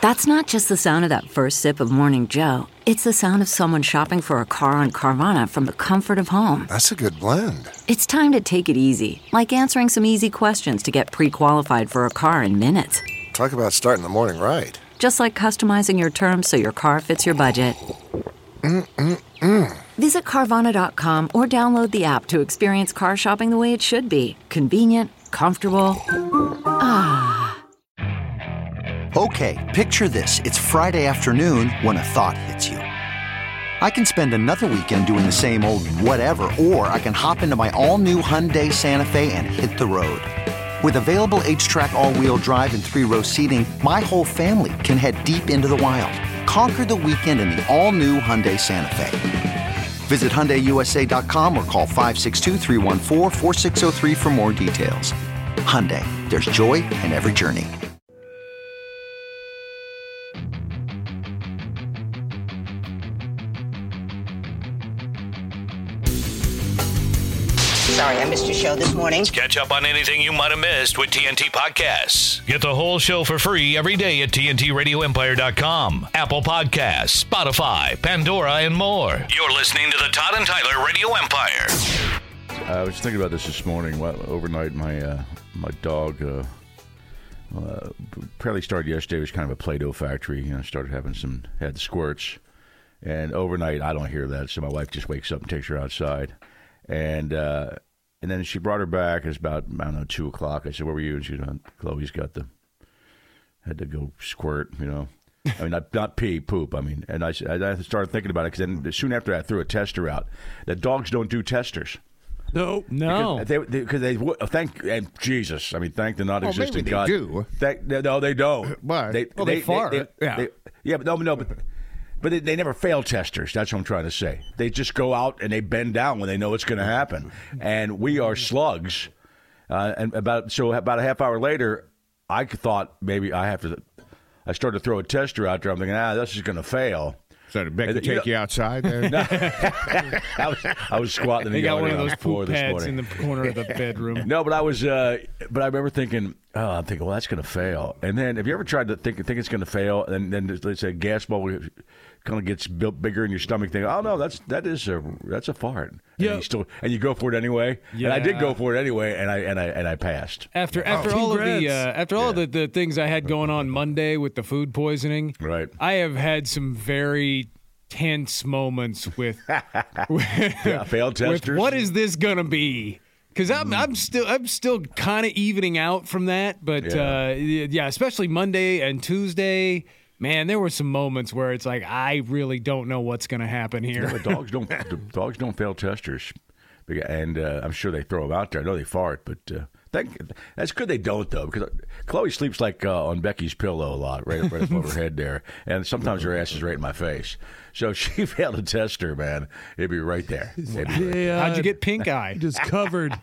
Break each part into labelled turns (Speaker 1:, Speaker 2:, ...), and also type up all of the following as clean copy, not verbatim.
Speaker 1: That's not just the sound of that first sip of Morning Joe. It's the sound of someone shopping for a car on Carvana from the comfort of home.
Speaker 2: That's a good blend.
Speaker 1: It's time to take it easy, like answering some easy questions to get pre-qualified for a car in minutes.
Speaker 2: Talk about starting the morning right.
Speaker 1: Just like customizing your terms so your car fits your budget. Visit Carvana.com or download the app to experience car shopping the way it should be. Convenient, comfortable.
Speaker 3: Okay, picture this. It's Friday afternoon when a thought hits you. I can spend another weekend doing the same old whatever, or I can hop into my all-new Hyundai Santa Fe and hit the road. With available H-Track all-wheel drive and 3-row seating, my whole family can head deep into the wild. Conquer the weekend in the all-new Hyundai Santa Fe. Visit HyundaiUSA.com or call 562-314-4603 for more details. Hyundai, there's joy in every journey.
Speaker 4: Sorry, I missed your show this morning.
Speaker 5: Catch up on anything you might have missed with TNT Podcasts. Get the whole show for free every day at TNTRadioEmpire.com, Apple Podcasts, Spotify, Pandora, and more. You're listening to the Todd and Tyler Radio Empire.
Speaker 6: I was thinking about this morning. Overnight, my dog apparently started yesterday. It was kind of a Play-Doh factory. Started having had squirts. And overnight, I don't hear that, so my wife just wakes up and takes her outside. And then she brought her back. It was about, 2 o'clock. I said, where were you? And she said, Chloe's had to go squirt, I mean, not pee, poop. I mean, and I started thinking about it because then soon after I threw a tester out. That dogs don't do testers.
Speaker 7: No.
Speaker 6: Because they thank Jesus. I mean, thank the non-existent God.
Speaker 8: Maybe they do.
Speaker 6: No, they don't.
Speaker 8: Why?
Speaker 6: They
Speaker 7: fart.
Speaker 6: But they never fail testers. That's what I'm trying to say. They just go out and they bend down when they know it's going to happen. And we are slugs. And about a half hour later, I thought maybe I started to throw a tester out there. I'm thinking, this is going to fail.
Speaker 8: So did Becky take you outside there?
Speaker 6: No. I was squatting in the
Speaker 7: got one of those
Speaker 6: floor
Speaker 7: poop
Speaker 6: this
Speaker 7: pads
Speaker 6: morning.
Speaker 7: in the corner of the bedroom.
Speaker 6: No, but I remember thinking, well, that's going to fail. And then, have you ever tried to think it's going to fail, and then let's say a gas bubble kind of gets built bigger in your stomach, thinking, oh no, that's a fart.
Speaker 7: Yeah.
Speaker 6: And you go for it anyway.
Speaker 7: Yeah.
Speaker 6: And I did go for it anyway, and I passed.
Speaker 7: After all of the things I had going on Monday with the food poisoning,
Speaker 6: right?
Speaker 7: I have had some very tense moments with
Speaker 6: failed testers.
Speaker 7: With what is this gonna be? Because I'm still kind of evening out from that, but especially Monday and Tuesday. Man, there were some moments where it's like I really don't know what's going to happen here.
Speaker 6: No, dogs don't fail testers, and I'm sure they throw them out there. I know they fart, but that's good they don't though, because Chloe sleeps like on Becky's pillow a lot, right above her head there, and sometimes her ass is right in my face. So if she failed a tester, man, it'd be right there.
Speaker 7: How'd you get pink eye?
Speaker 9: Just covered.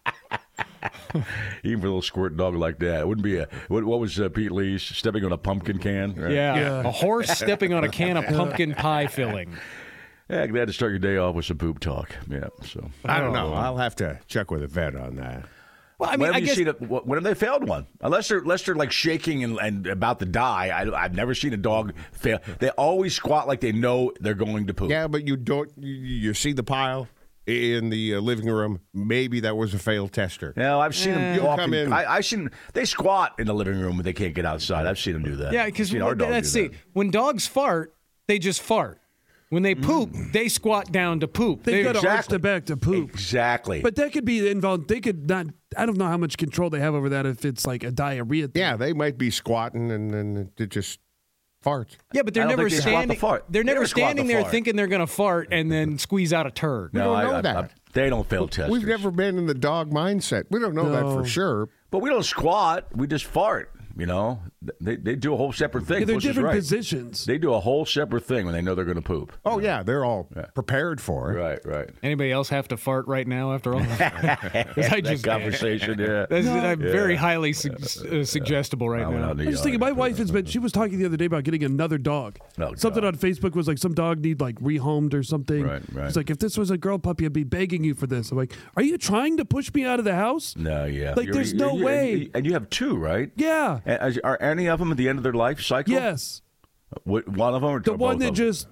Speaker 6: Even for a little squirt dog like that, it wouldn't be what was Pete Lee's stepping on a pumpkin can? Right?
Speaker 7: Yeah, a horse stepping on a can of pumpkin pie filling.
Speaker 6: Yeah, glad to start your day off with some poop talk. Yeah, so
Speaker 8: I don't know. I'll have to check with a vet on that.
Speaker 7: Well, I mean,
Speaker 6: when have they failed one? Unless they're like shaking and about to die. I've never seen a dog fail. They always squat like they know they're going to poop.
Speaker 8: Yeah, but you don't. You see the pile in the living room. Maybe that was a failed tester.
Speaker 6: No, I've seen them
Speaker 8: come in.
Speaker 6: I've seen they squat in the living room when they can't get outside. I've seen them do that.
Speaker 7: Yeah, because let's see, when dogs fart, they just fart. When they poop, they squat down to poop.
Speaker 9: They've got to arch their back to poop.
Speaker 6: Exactly.
Speaker 9: But that could be involved. They could not. I don't know how much control they have over that if it's like a diarrhea thing.
Speaker 8: Yeah, they might be squatting and then it just farts.
Speaker 7: Yeah, but they're never standing. They're never standing there thinking they're going to fart and then squeeze out a turd.
Speaker 8: We don't know that.
Speaker 6: They don't fail testers.
Speaker 8: We've never been in the dog mindset. We don't know that for sure.
Speaker 6: But we don't squat. We just fart. You know, they do a whole separate thing.
Speaker 9: Yeah, they're
Speaker 6: Bush
Speaker 9: different
Speaker 6: is right.
Speaker 9: positions.
Speaker 6: They do a whole separate thing when they know they're going to poop.
Speaker 8: Oh, yeah. They're all prepared for it.
Speaker 6: Right.
Speaker 7: Anybody else have to fart right now after all?
Speaker 6: That conversation, yeah.
Speaker 7: That's very highly suggestible right now.
Speaker 9: I'm just thinking, my wife she was talking the other day about getting another dog. Something on Facebook was like some dog need like rehomed or something.
Speaker 6: Right.
Speaker 9: It's like, if this was a girl puppy, I'd be begging you for this. I'm like, are you trying to push me out of the house?
Speaker 6: No, yeah.
Speaker 9: Like, there's no way.
Speaker 6: And you have two, right?
Speaker 9: Yeah.
Speaker 6: Are any of them at the end of their life cycle?
Speaker 9: Yes.
Speaker 6: One of them, or
Speaker 9: the one that
Speaker 6: both
Speaker 9: just,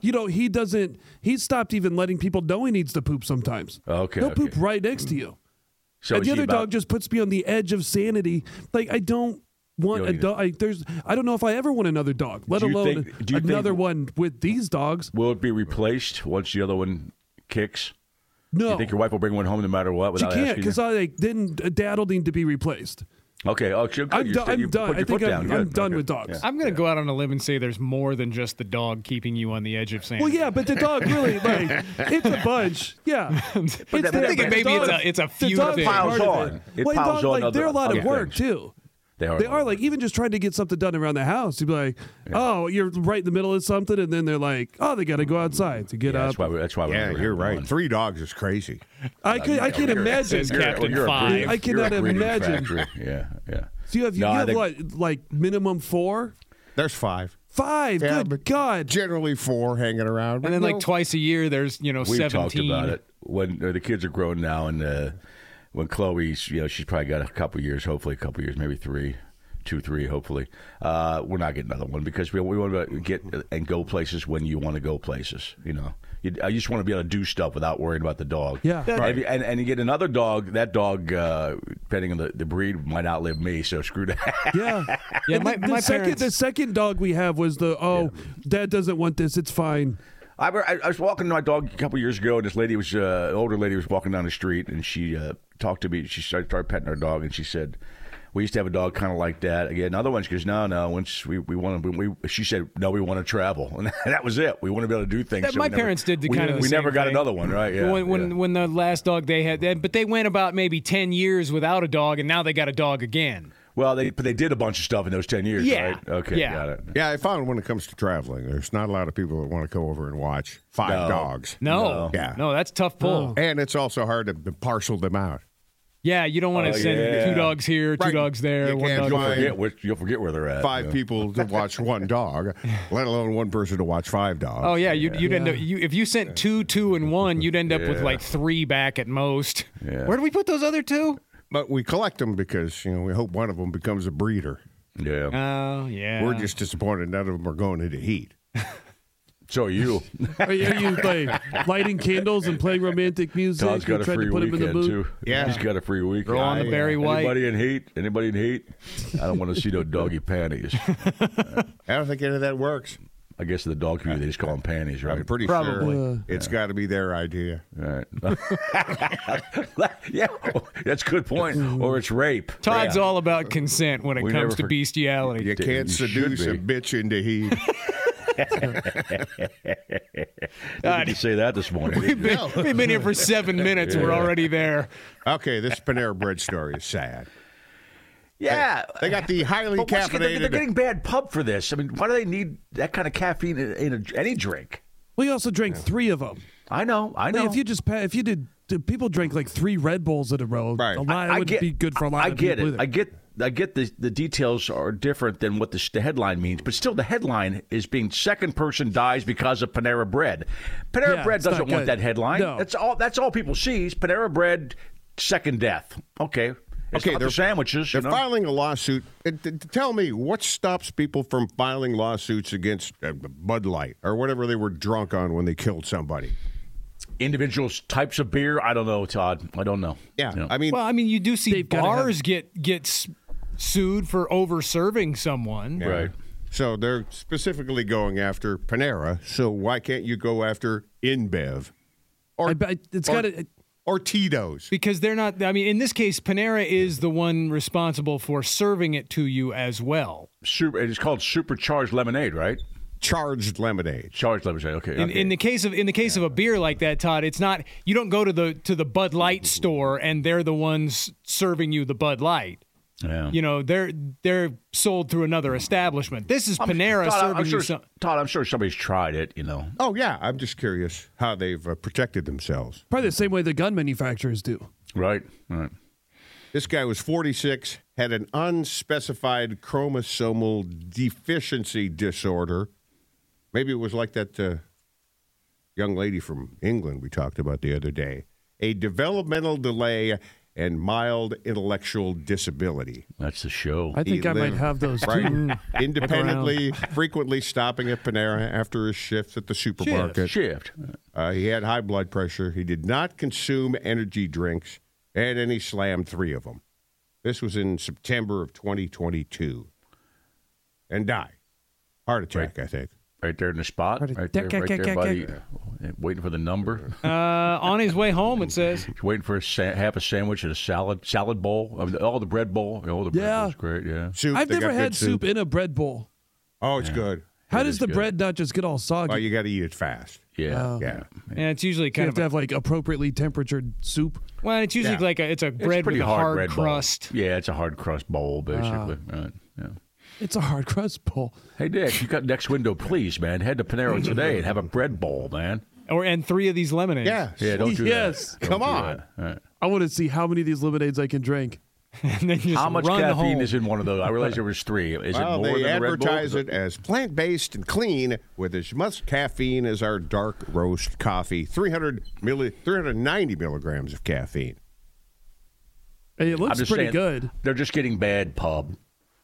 Speaker 9: he stopped even letting people know he needs to poop sometimes.
Speaker 6: Okay.
Speaker 9: He'll poop right next to you.
Speaker 6: So
Speaker 9: and the other dog just puts me on the edge of sanity. Like, I don't want a dog. I don't know if I ever want another dog, let alone another one with these dogs.
Speaker 6: Will it be replaced once the other one kicks?
Speaker 9: No.
Speaker 6: Do you think your wife will bring one home no matter what?
Speaker 9: She can't, because Dad will need to be replaced.
Speaker 6: Okay. Oh,
Speaker 9: I'm done. I think I'm done with dogs.
Speaker 7: Yeah. I'm going to go out on a limb and say there's more than just the dog keeping you on the edge of sanity.
Speaker 9: Well, yeah, but the dog really, it's a bunch. Yeah.
Speaker 7: I'm thinking maybe it's a few
Speaker 6: things. It piles on. It piles on.
Speaker 9: They're a lot of work, too.
Speaker 6: They
Speaker 9: are like, even just trying to get something done around the house. You'd be like, oh, you're right in the middle of something, and then they're like, oh, they got to go outside to get up.
Speaker 6: That's why.
Speaker 8: Yeah, you're right. 3 dogs is crazy.
Speaker 9: I can't imagine.
Speaker 7: Captain 5.
Speaker 9: I cannot imagine.
Speaker 6: Yeah.
Speaker 9: So you have what, like minimum 4?
Speaker 8: There's 5.
Speaker 9: 5.
Speaker 8: Yeah,
Speaker 9: Good God.
Speaker 8: Generally 4 hanging around.
Speaker 7: And then like twice a year, there's 17.
Speaker 6: We've talked about it when the kids are grown now, and when Chloe's, she's probably got a couple years, hopefully a couple years, maybe 3, 2, 3, hopefully. We're not getting another one because we want to get and go places when you want to go places. I just want to be able to do stuff without worrying about the dog.
Speaker 9: Yeah,
Speaker 6: right. And you get another dog. That dog, depending on the breed, might outlive me. So screw that.
Speaker 9: Yeah.
Speaker 7: The
Speaker 9: second dog we have was Dad doesn't want this. It's fine.
Speaker 6: I was walking my dog a couple years ago, and this lady was an older lady was walking down the street, and she talked to me. She started petting our dog, and she said, "We used to have a dog kind of like that." Again, another one. She goes, "No. Once we want to." She said, "No, we want to travel," and that was it. We want to be able to do things.
Speaker 7: My parents did
Speaker 6: we never got
Speaker 7: thing.
Speaker 6: another one, right? Yeah.
Speaker 7: When the last dog they had, but they went about maybe 10 years without a dog, and now they got a dog again.
Speaker 6: Well, they did a bunch of stuff in those 10 years,
Speaker 7: yeah.
Speaker 6: right? Okay,
Speaker 7: yeah.
Speaker 6: Got it.
Speaker 8: Yeah, I found when it comes to traveling, there's not a lot of people that want to go over and watch 5 dogs.
Speaker 7: No.
Speaker 8: Yeah.
Speaker 7: No, that's a tough pull.
Speaker 8: And it's also hard to parcel them out.
Speaker 7: Yeah, you don't want to send 2 dogs here, 2 dogs there.
Speaker 8: You can't
Speaker 6: You'll forget where they're at.
Speaker 8: 5 people to watch 1 dog, let alone 1 person to watch 5 dogs.
Speaker 7: Oh yeah, you'd end up if you sent 2, 2, and 1, you'd end up with like 3 back at most.
Speaker 6: Yeah.
Speaker 7: Where do we put those other 2?
Speaker 8: But we collect them because we hope one of them becomes a breeder.
Speaker 6: Yeah.
Speaker 7: Oh yeah.
Speaker 8: We're just disappointed none of them are going into heat.
Speaker 6: So are you?
Speaker 9: Are you like lighting candles and playing romantic music?
Speaker 6: Todd's got a free weekend too.
Speaker 8: Yeah,
Speaker 6: he's got a free weekend.
Speaker 7: Throw on the Barry White.
Speaker 6: Anybody in heat? I don't want to see no doggy panties.
Speaker 8: I don't think any of that works.
Speaker 6: I guess in the dog community they just call them panties, right?
Speaker 8: I'm pretty sure it's got to be their idea.
Speaker 6: Right. Yeah, that's a good point. Or it's rape.
Speaker 7: Todd's all about consent when it comes to bestiality.
Speaker 8: You can't seduce a bitch into heat.
Speaker 6: Did you say that this morning?
Speaker 7: We've been here for 7 minutes. We're already there.
Speaker 8: Okay, this Panera Bread story is sad.
Speaker 6: Yeah.
Speaker 8: They got the highly caffeinated.
Speaker 6: They're getting bad pub for this. I mean, why do they need that kind of caffeine in any drink?
Speaker 9: We also drank 3 of them.
Speaker 6: I know.
Speaker 9: Like if you did people drank like 3 Red Bulls in a row.
Speaker 8: Right.
Speaker 9: It wouldn't be good for a lot of people.
Speaker 6: I get the details are different than what the headline means, but still the headline is being second person dies because of Panera Bread. Panera Bread doesn't want that headline.
Speaker 9: No.
Speaker 6: That's all people see is Panera Bread second death. Okay. They're sandwiches.
Speaker 8: They're filing a lawsuit. Tell me, what stops people from filing lawsuits against Bud Light or whatever they were drunk on when they killed somebody?
Speaker 6: Individual types of beer? I don't know, Todd. I don't know.
Speaker 8: Yeah.
Speaker 6: I mean,
Speaker 7: you do see bars get sued for over serving someone.
Speaker 8: Yeah.
Speaker 6: Right.
Speaker 8: So they're specifically going after Panera. So why can't you go after InBev? Or Tito's.
Speaker 7: Because they're not, in this case, Panera is the one responsible for serving it to you as well.
Speaker 6: It's called supercharged lemonade, right?
Speaker 8: Charged lemonade.
Speaker 6: Charged lemonade. Okay.
Speaker 7: In the case of a beer like that, Todd, it's not. You don't go to the Bud Light store and they're the ones serving you the Bud Light.
Speaker 6: Yeah.
Speaker 7: They're sold through another establishment. This is Panera serving you something.
Speaker 6: Todd, I'm sure somebody's tried it,
Speaker 8: Oh, yeah. I'm just curious how they've protected themselves.
Speaker 9: Probably the same way the gun manufacturers do.
Speaker 6: Right.
Speaker 8: This guy was 46, had an unspecified chromosomal deficiency disorder. Maybe it was like that young lady from England we talked about the other day. A developmental delay and mild intellectual disability.
Speaker 6: That's the show.
Speaker 9: I think I might have those too.
Speaker 8: Independently, frequently stopping at Panera after his shifts at the supermarket.
Speaker 6: Shift.
Speaker 8: He had high blood pressure. He did not consume energy drinks, and then he slammed 3 of them. This was in September of 2022. And died. Heart attack, I think.
Speaker 6: Right there in the spot. Right there, buddy. Waiting for the number.
Speaker 7: On his way home, it says.
Speaker 6: He's waiting for half a sandwich and a salad bowl. Oh, the bread bowl. Oh, the bread bowl's great, yeah.
Speaker 8: Soup,
Speaker 9: I've never had soup in a bread bowl.
Speaker 8: Oh, it's good.
Speaker 9: How does the bread not just get all soggy?
Speaker 8: Well, you got to eat it fast.
Speaker 6: Yeah.
Speaker 8: Yeah.
Speaker 7: And it's usually kind
Speaker 9: you have to have like appropriately temperatured soup.
Speaker 7: Well, it's usually like it's a bread with a hard crust.
Speaker 6: Yeah, it's a hard crust bowl, basically. Right. Yeah.
Speaker 9: It's a hard crust bowl.
Speaker 6: Hey, Dick, you got next window, please, man. Head to Panera today and have a bread bowl, man.
Speaker 7: And 3 of these lemonades.
Speaker 8: Yeah,
Speaker 6: don't do that.
Speaker 8: Come on.
Speaker 6: Right.
Speaker 9: I want to see how many of these lemonades I can drink.
Speaker 7: And then you
Speaker 6: how much
Speaker 7: run
Speaker 6: caffeine
Speaker 7: home.
Speaker 6: is in one of those? I realized there was 3. Is it more
Speaker 8: they
Speaker 6: than the Red Bull?
Speaker 8: advertise it as plant-based and clean with as much caffeine as our dark roast coffee. 390 milligrams of caffeine.
Speaker 9: Hey, it looks pretty good.
Speaker 6: They're just getting bad pub.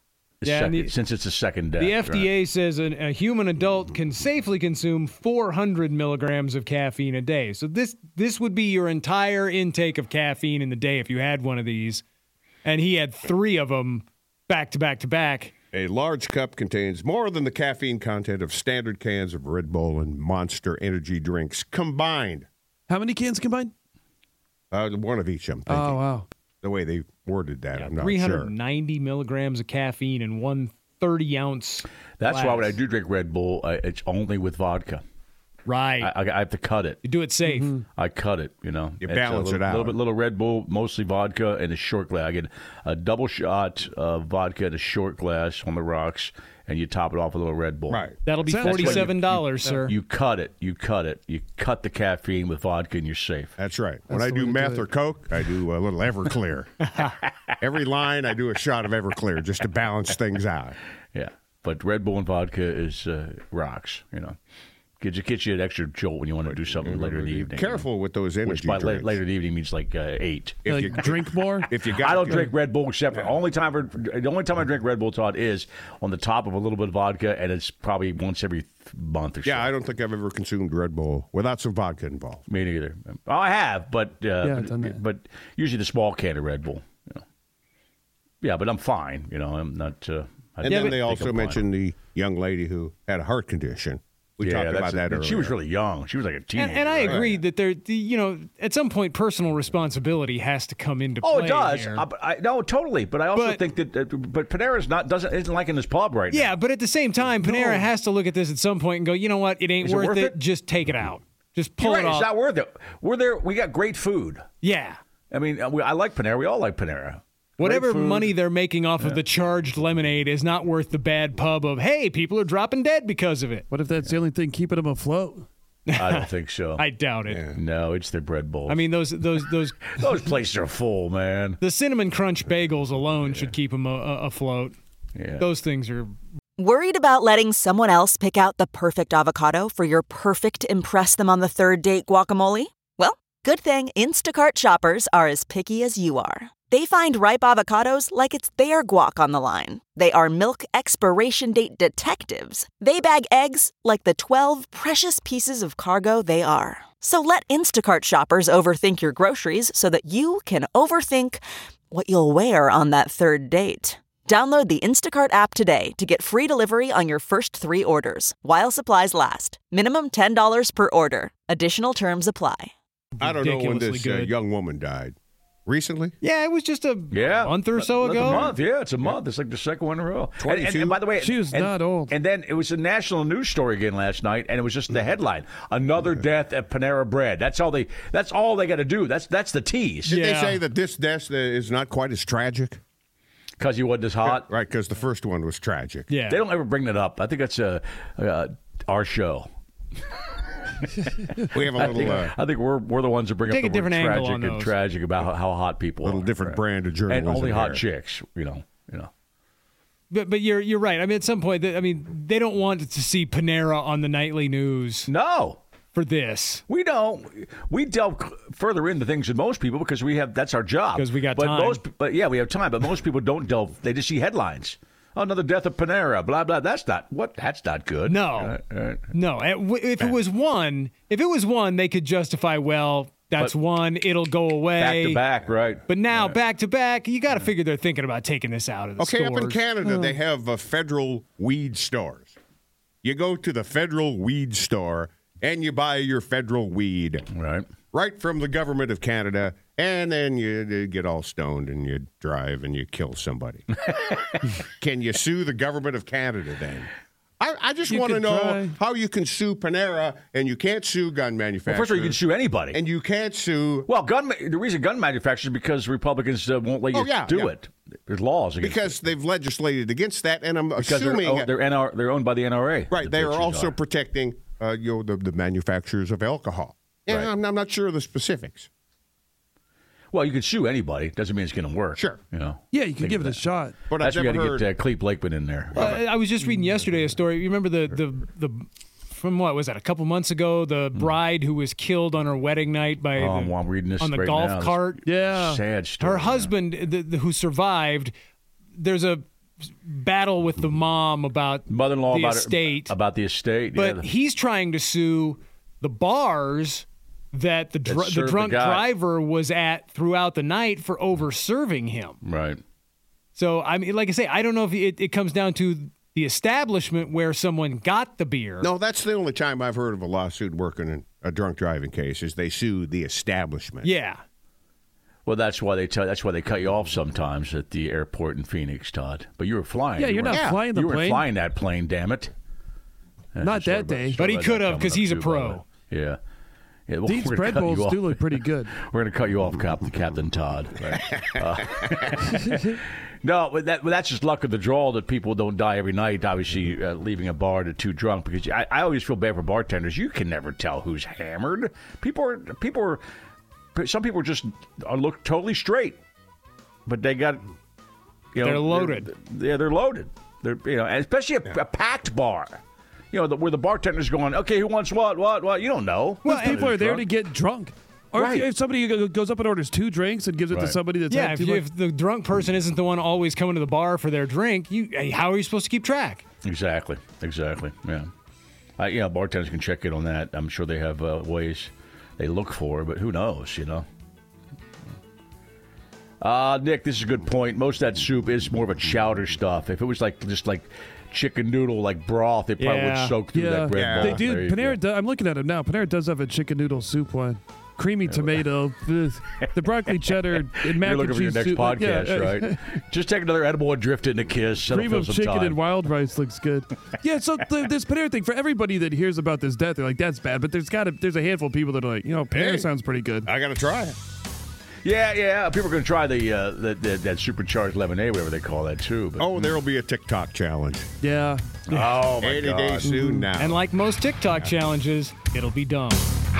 Speaker 6: Since it's a second death.
Speaker 7: The FDA says a human adult can safely consume 400 milligrams of caffeine a day. So this would be your entire intake of caffeine in the day if you had one of these. And he had 3 of them back to back to back.
Speaker 8: A large cup contains more than the caffeine content of standard cans of Red Bull and Monster energy drinks combined.
Speaker 9: How many cans combined?
Speaker 8: One of each, I'm thinking.
Speaker 9: Oh, wow.
Speaker 8: The way they worded that, I'm not
Speaker 7: 390 milligrams of caffeine in one 30-ounce
Speaker 6: That's
Speaker 7: glass.
Speaker 6: why when I do drink Red Bull, it's only with vodka.
Speaker 7: Right.
Speaker 6: I have to cut it.
Speaker 7: You do it safe.
Speaker 9: Mm-hmm.
Speaker 6: I cut it, you know.
Speaker 8: You balance it out.
Speaker 6: Little Red Bull, mostly vodka, and a short glass. I get a double shot of vodka and a short glass on the rocks, and you top it off with a little Red Bull.
Speaker 8: Right.
Speaker 7: That'll be $47, sir.
Speaker 6: You cut it. You cut the caffeine with vodka, and you're safe.
Speaker 8: That's right. When I do meth or coke, I do a little Everclear. Every line, I do a shot of Everclear just to balance things out.
Speaker 6: Yeah. But Red Bull and vodka is rocks, you know. Gets you an extra jolt when you want to do something later in the evening.
Speaker 8: Careful with those energy
Speaker 6: Which by
Speaker 8: drinks.
Speaker 6: later in the evening means like 8.
Speaker 8: If you
Speaker 9: drink more?
Speaker 8: I
Speaker 6: don't drink Red Bull except for the only time I drink Red Bull, Todd, is on the top of a little bit of vodka, and it's probably once every month or so.
Speaker 8: Yeah, I don't think I've ever consumed Red Bull without some vodka involved.
Speaker 6: Me neither. Oh, I have, but but usually the small can of Red Bull. You know. Yeah, but I'm fine. You know, I'm not.
Speaker 8: And then they also mentioned the young lady who had a heart condition. We talked about that earlier.
Speaker 6: She was really young. She was like a teenager.
Speaker 7: And I agree that at some point, personal responsibility has to come into play.
Speaker 6: Oh, it does.
Speaker 7: Here.
Speaker 6: No, totally. But I also think that. But Panera's isn't like in this pub right now.
Speaker 7: Yeah, but at the same time, Panera has to look at this at some point and go, you know what? It ain't worth it. Just take it out. Just pull it off.
Speaker 6: It's not worth it. We're there. We got great food.
Speaker 7: Yeah.
Speaker 6: I mean, I like Panera. We all like Panera.
Speaker 7: Whatever money they're making off of the charged lemonade is not worth the bad pub of, hey, people are dropping dead because of it.
Speaker 9: What if that's the only thing keeping them afloat?
Speaker 6: I don't think so.
Speaker 7: I doubt it.
Speaker 6: Yeah. No, it's their bread bowls.
Speaker 7: I mean, those
Speaker 6: those places are full, man.
Speaker 7: The Cinnamon Crunch bagels alone should keep them afloat.
Speaker 6: Yeah.
Speaker 7: Those things are...
Speaker 10: Worried about letting someone else pick out the perfect avocado for your perfect impress-them-on-the-third-date guacamole? Well, good thing Instacart shoppers are as picky as you are. They find ripe avocados like it's their guac on the line. They are milk expiration date detectives. They bag eggs like the 12 precious pieces of cargo they are. So let Instacart shoppers overthink your groceries so that you can overthink what you'll wear on that third date. Download the Instacart app today to get free delivery on your first 3 orders, while supplies last. Minimum $10 per order. Additional terms apply.
Speaker 8: I don't know when this young woman died. Recently?
Speaker 7: Yeah, it was just a month or so ago.
Speaker 6: A month, yeah, it's a month. It's like the second one in a row.
Speaker 8: 22?
Speaker 6: And by the way,
Speaker 9: she was not old.
Speaker 6: And then it was a national news story again last night, and it was just the headline: another death at Panera Bread. That's all they got to do. That's the tease.
Speaker 8: Did they say that this death is not quite as tragic?
Speaker 6: Because he wasn't as hot,
Speaker 8: right? Because the first one was tragic.
Speaker 7: Yeah,
Speaker 6: they don't ever bring that up. I think that's our show.
Speaker 8: We have a little.
Speaker 6: I think we're the ones that bring up the word tragic about how hot people are.
Speaker 8: A little different brand of journalism.
Speaker 6: And only hot chicks, you know.
Speaker 7: But you're right. I mean, at some point, they don't want to see Panera on the nightly news.
Speaker 6: No.
Speaker 7: for this.
Speaker 6: We don't. We delve further into things than most people because that's our job.
Speaker 7: Because we got time.
Speaker 6: We have time. But most people don't delve. They just see headlines. Oh, another death of Panera. Blah blah. That's not good.
Speaker 7: No, no. If it was one, they could justify. Well, that's one. It'll go away.
Speaker 6: Back to back, right?
Speaker 7: But now back to back, you got to figure they're thinking about taking this out of the stores.
Speaker 8: Okay, up in Canada, they have federal weed stores. You go to the federal weed store and you buy your federal weed. Right from the government of Canada, and then you get all stoned and you drive and you kill somebody. Can you sue the government of Canada then? I just want to know how you can sue Panera and you can't sue gun manufacturers.
Speaker 6: Well, first of all, you can sue anybody.
Speaker 8: And you can't sue...
Speaker 6: Well, the reason gun manufacturers is because Republicans won't let you do it. There's laws against
Speaker 8: because they've legislated against that, and I'm assuming...
Speaker 6: They're owned by the NRA.
Speaker 8: Right, they are also protecting the manufacturers of alcohol. Yeah, right. I'm not sure of the specifics.
Speaker 6: Well, you can sue anybody. Doesn't mean it's going to work.
Speaker 8: Sure.
Speaker 9: Yeah, you can give it a shot.
Speaker 8: But
Speaker 6: that's why you got to get Clete Blakeman in there.
Speaker 7: I was just reading yesterday a story. You remember the from what was that? A couple months ago, the bride who was killed on her wedding night by
Speaker 6: I'm reading this
Speaker 7: on the
Speaker 6: right
Speaker 7: golf
Speaker 6: now.
Speaker 7: cart.
Speaker 9: Yeah,
Speaker 6: sad story.
Speaker 7: Her husband, who survived, there's a battle with the mom about
Speaker 6: mother-in-law
Speaker 7: the estate.
Speaker 6: About the estate,
Speaker 7: but he's trying to sue the bars that the drunk driver was at throughout the night for over-serving him.
Speaker 6: Right.
Speaker 7: So, I mean, like I say, I don't know if it comes down to the establishment where someone got the beer.
Speaker 8: No, that's the only time I've heard of a lawsuit working in a drunk driving case is they sue the establishment.
Speaker 7: Yeah.
Speaker 6: Well, that's why they cut you off sometimes at the airport in Phoenix, Todd. But you were flying.
Speaker 9: Yeah, you're not flying the plane.
Speaker 6: You were flying that plane, damn it.
Speaker 9: Not that day.
Speaker 7: But he could have because he's a pro.
Speaker 6: Yeah. Well,
Speaker 9: these bread bowls do look pretty good.
Speaker 6: We're going to cut you off, Captain Todd. No, but that's just luck of the draw that people don't die every night, obviously, leaving a bar to too drunk. Because I always feel bad for bartenders. You can never tell who's hammered. Some people just look totally straight, but they got,
Speaker 7: they're loaded.
Speaker 6: They're loaded. They're, especially a packed bar. Where the bartender's going, okay, who wants what? You don't know.
Speaker 9: Well, people are there to get drunk. Or if somebody goes up and orders 2 drinks and gives it to somebody that's had too much.
Speaker 7: If the drunk person isn't the one always coming to the bar for their drink, how are you supposed to keep track?
Speaker 6: Exactly. Yeah. Bartenders can check in on that. I'm sure they have ways they look for, but who knows, Nick, this is a good point. Most of that soup is more of a chowder stuff. If it was just like chicken noodle, like broth, it probably would soak through that bread ball.
Speaker 9: They do. Panera I'm looking at it now. Panera does have a chicken noodle soup one. Creamy tomato, the broccoli cheddar, and mac and cheese.
Speaker 6: You're looking for your next podcast, right? Just take another edible and drift it into Kiss.
Speaker 9: Cream of chicken and wild rice looks good. Yeah, so this Panera thing, for everybody that hears about this death, they're like, that's bad. But there's a handful of people that are like, Panera sounds pretty good.
Speaker 8: I got to try it.
Speaker 6: Yeah. People are going to try that supercharged lemonade, whatever they call that, too. But,
Speaker 8: there will be a TikTok challenge.
Speaker 9: Yeah.
Speaker 6: Oh, my
Speaker 8: 80
Speaker 6: God.
Speaker 8: days soon now.
Speaker 7: And like most TikTok challenges, it'll be dumb.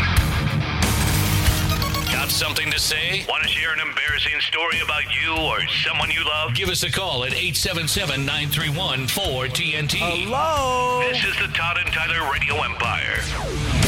Speaker 5: Got something to say? Want to share an embarrassing story about you or someone you love? Give us a call at 877-931-4TNT.
Speaker 6: Hello?
Speaker 5: This is the Todd and Tyler Radio Empire.